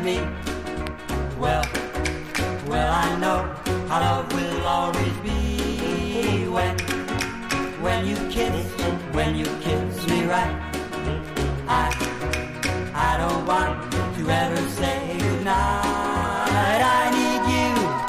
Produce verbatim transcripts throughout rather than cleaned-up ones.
me. Well, well, I know how love will always be. When, when you kiss, when you kiss me right, I, I don't want to ever say goodnight. I need you,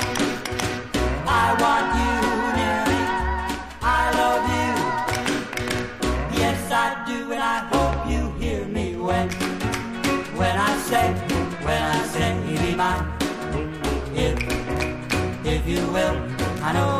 I want you near me, I love you, yes I do, and I hope you hear me when, when I say, when I say be mine. If, if you will, I know